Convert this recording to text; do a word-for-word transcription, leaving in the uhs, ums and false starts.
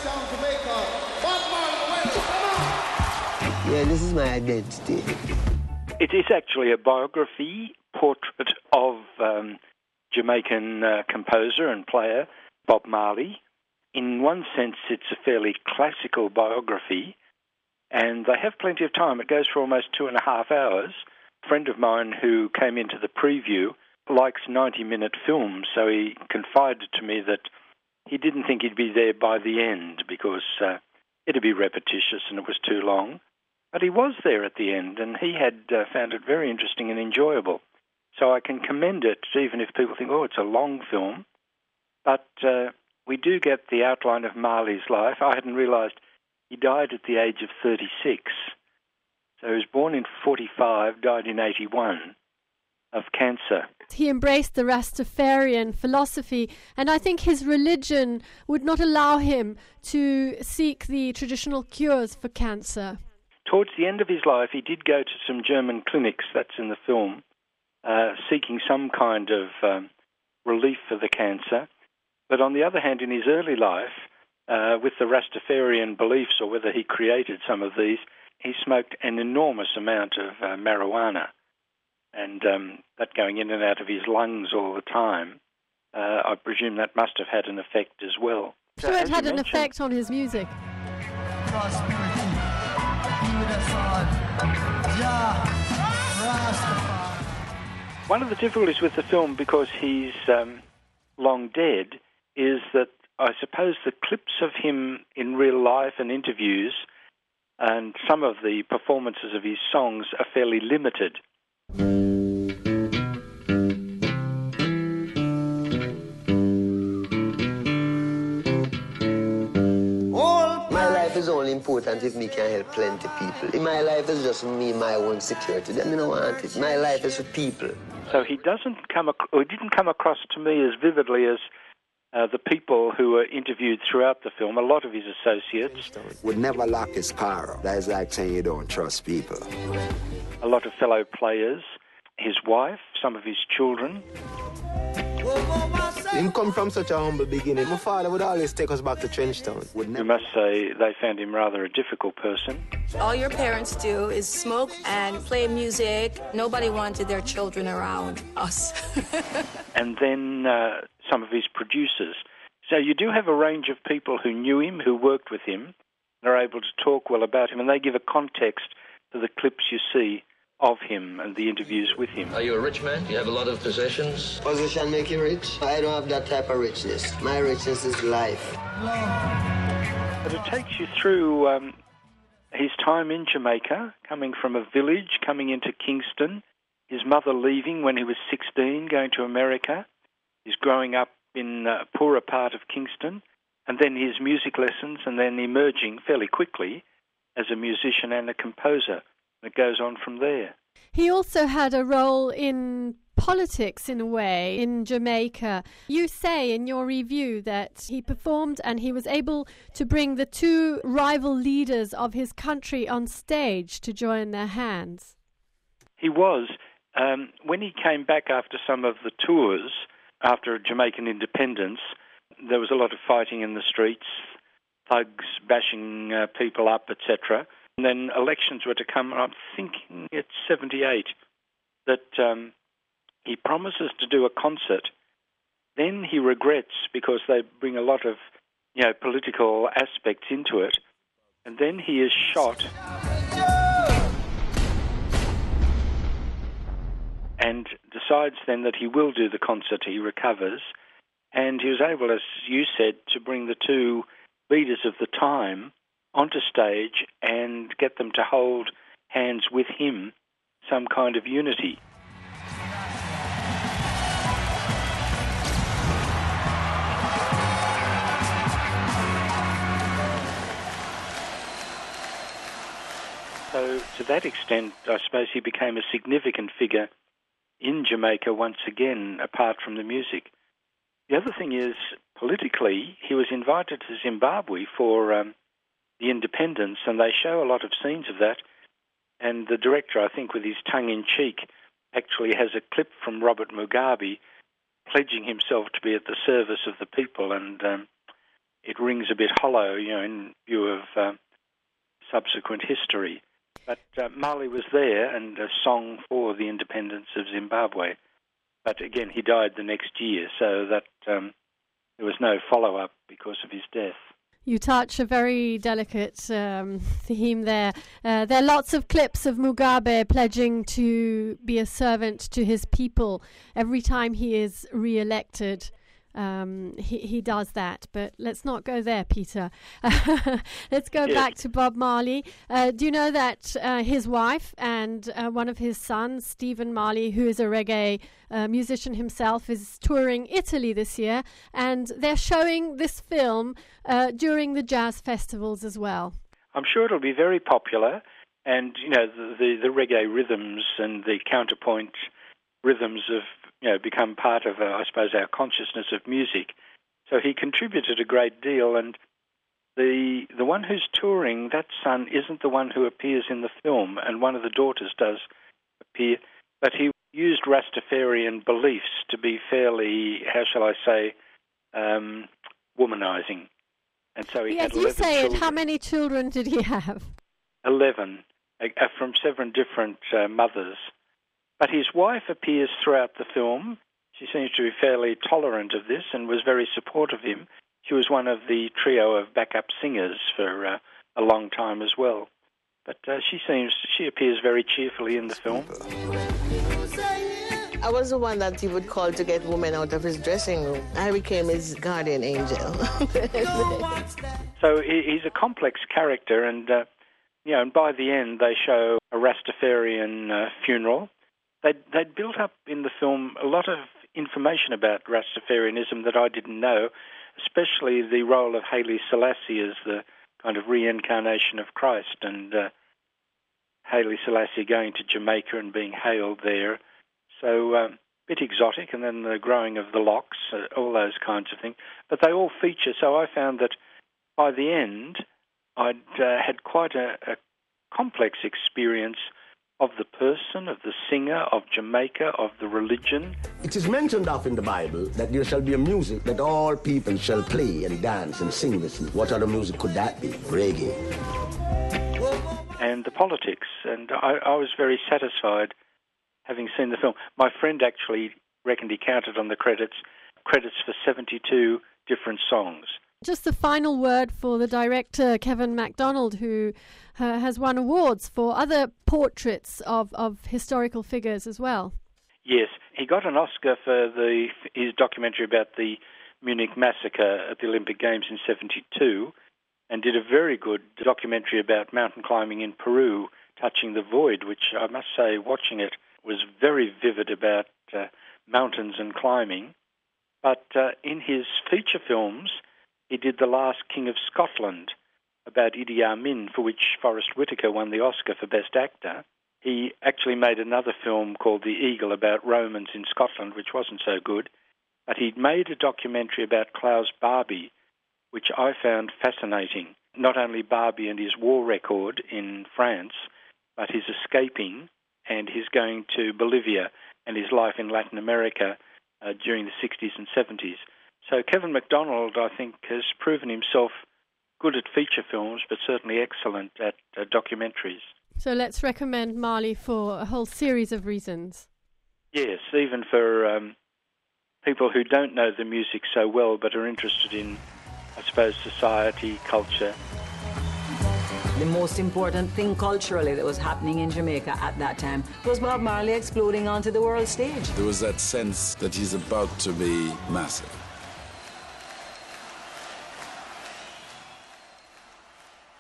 Jamestown, Jamaica. Bob Marley, come on! Yeah, this is my identity. It is actually a biography portrait of um, Jamaican uh, composer and player Bob Marley. In one sense, it's a fairly classical biography, and they have plenty of time. It goes for almost two and a half hours. A friend of mine who came into the preview likes ninety-minute films, so he confided to me that he didn't think he'd be there by the end because uh, it'd be repetitious and it was too long. But he was there at the end, and he had uh, found it very interesting and enjoyable. So I can commend it, even if people think, oh, it's a long film. But uh, we do get the outline of Marley's life. I hadn't realised he died at the age of thirty-six. So he was born in forty-five, died in eighty-one of cancer. He embraced the Rastafarian philosophy, and I think his religion would not allow him to seek the traditional cures for cancer. Towards the end of his life, he did go to some German clinics, that's in the film, uh, seeking some kind of um, relief for the cancer. But on the other hand, in his early life, uh, with the Rastafarian beliefs, or whether he created some of these, he smoked an enormous amount of uh, marijuana. And um, that going in and out of his lungs all the time, uh, I presume that must have had an effect as well. So it had an effect on his music. One of the difficulties with the film, because he's um, long dead, is that I suppose the clips of him in real life and interviews and some of the performances of his songs are fairly limited. My life is only important if me can help plenty people. In my life is just me, my own security. Then me don't want it. My life is for people. So he doesn't come, ac- or he didn't come across to me as vividly as uh, the people who were interviewed throughout the film. A lot of his associates would never lock his car up. That is like saying you don't trust people. A lot of fellow players, his wife, some of his children. He come from such a humble beginning. My father would always take us back to Trenchtown. We must say they found him rather a difficult person. All your parents do is smoke and play music. Nobody wanted their children around us. And then uh, some of his producers. So you do have a range of people who knew him, who worked with him, and are able to talk well about him, and they give a context to the clips you see of him and the interviews with him. Are you a rich man? Do you have a lot of possessions? Position make you rich? I don't have that type of richness. My richness is life. But it takes you through um, his time in Jamaica, coming from a village, coming into Kingston, his mother leaving when he was sixteen, going to America, his growing up in a poorer part of Kingston, and then his music lessons, and then emerging fairly quickly as a musician and a composer. It goes on from there. He also had a role in politics, in a way, in Jamaica. You say in your review that he performed and he was able to bring the two rival leaders of his country on stage to join their hands. He was. Um, when he came back after some of the tours, after Jamaican independence, there was a lot of fighting in the streets, thugs bashing uh, people up, et cetera. And then elections were to come, and I'm thinking it's seventy-eight, that um, he promises to do a concert. Then he regrets because they bring a lot of, you know, political aspects into it. And then he is shot. And decides then that he will do the concert. He recovers. And he was able, as you said, to bring the two leaders of the time onto stage and get them to hold hands with him, some kind of unity. So to that extent, I suppose he became a significant figure in Jamaica once again, apart from the music. The other thing is, politically, he was invited to Zimbabwe for um, the independence, and they show a lot of scenes of that. And the director, I think, with his tongue in cheek, actually has a clip from Robert Mugabe pledging himself to be at the service of the people. And um, it rings a bit hollow, you know, in view of uh, subsequent history. But uh, Marley was there, and a song for the independence of Zimbabwe. But again, he died the next year, so that um, there was no follow-up because of his death. You touch a very delicate um, theme there. Uh, there are lots of clips of Mugabe pledging to be a servant to his people. Every time he is re-elected, um, he, he does that. But let's not go there, Peter. Let's go yes. back to Bob Marley. Uh, do you know that uh, his wife and uh, one of his sons, Stephen Marley, who is a reggae uh, musician himself, is touring Italy this year, and they're showing this film uh, during the jazz festivals as well? I'm sure it'll be very popular, and you know the, the, the reggae rhythms and the counterpoint rhythms have you know become part of, uh, I suppose, our consciousness of music. So he contributed a great deal, and the the one who's touring, that son, isn't the one who appears in the film, and one of the daughters does appear, but he used Rastafarian beliefs to be fairly, how shall I say, um, womanizing. And so he yes, had you eleven say children. it. How many children did he have? Eleven, uh, from seven different uh, mothers. But his wife appears throughout the film. She seems to be fairly tolerant of this and was very supportive of him. She was one of the trio of backup singers for uh, a long time as well. But uh, she seems, she appears very cheerfully in the film. I was the one that he would call to get women out of his dressing room. I became his guardian angel. So he's a complex character, and uh, you know, and by the end they show a Rastafarian uh, funeral. They'd, they'd built up in the film a lot of information about Rastafarianism that I didn't know, especially the role of Haile Selassie as the kind of reincarnation of Christ, and uh, Haile Selassie going to Jamaica and being hailed there. So a um, bit exotic, and then the growing of the locks, uh, all those kinds of things. But they all feature, so I found that by the end I'd uh, had quite a, a complex experience of the person, of the singer, of Jamaica, of the religion. It is mentioned of in the Bible that there shall be a music that all people shall play and dance and sing. Listen, what other music could that be? Reggae. And the politics, and I, I was very satisfied having seen the film. My friend actually reckoned he counted on the credits, credits for seventy-two different songs. Just the final word for the director, Kevin MacDonald, who uh, has won awards for other portraits of, of historical figures as well. Yes, he got an Oscar for the his documentary about the Munich massacre at the Olympic Games in seventy-two, and did a very good documentary about mountain climbing in Peru, Touching the Void, which I must say, watching it, was very vivid about uh, mountains and climbing. But uh, in his feature films, he did The Last King of Scotland, about Idi Amin, for which Forrest Whitaker won the Oscar for Best Actor. He actually made another film called The Eagle about Romans in Scotland, which wasn't so good. But he'd made a documentary about Klaus Barbie, which I found fascinating. Not only Barbie and his war record in France, but his escaping and his going to Bolivia and his life in Latin America uh, during the sixties and seventies. So Kevin MacDonald, I think, has proven himself good at feature films, but certainly excellent at uh, documentaries. So let's recommend Marley for a whole series of reasons. Yes, even for um, people who don't know the music so well, but are interested in, I suppose, society, culture. The most important thing culturally that was happening in Jamaica at that time was Bob Marley exploding onto the world stage. There was that sense that he's about to be massive.